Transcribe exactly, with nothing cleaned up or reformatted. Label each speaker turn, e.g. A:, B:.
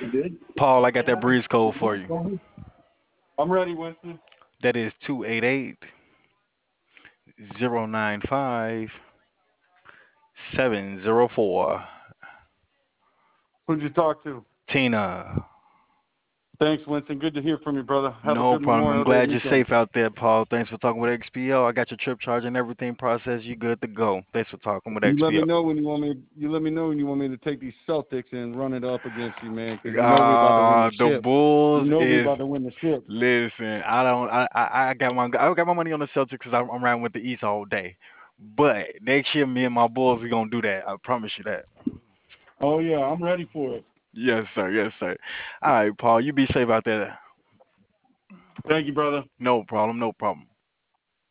A: Paul, I got that breeze code for you.
B: I'm ready, Winston.
A: That is two eight eight zero nine five seven zero four.
B: Who'd you talk to?
A: Tina.
B: Thanks, Winston. Good to hear from you, brother. Have a
A: No
B: good
A: problem. I'm
B: Memorial Day
A: glad you're
B: weekend.
A: safe out there, Paul. Thanks for talking with X P O. I got your trip charge and everything processed. You good to go. Thanks for talking with
B: You let
A: X P O.
B: me know when you want me. You let me know when you want me to take these Celtics and run it up against you, man. Because you know we about to win the
A: Uh, the
B: ship. You
A: Bulls
B: know we about
A: is
B: to win the ship.
A: listen. I don't. I I, I got my I got my money on the Celtics because I'm, I'm riding with the East all day. But next year, me and my Bulls, we gonna do that. I promise you that.
B: Oh yeah, I'm ready for it.
A: Yes, sir. Yes, sir. All right, Paul. You be safe out there.
B: Thank you, brother.
A: No problem. No problem.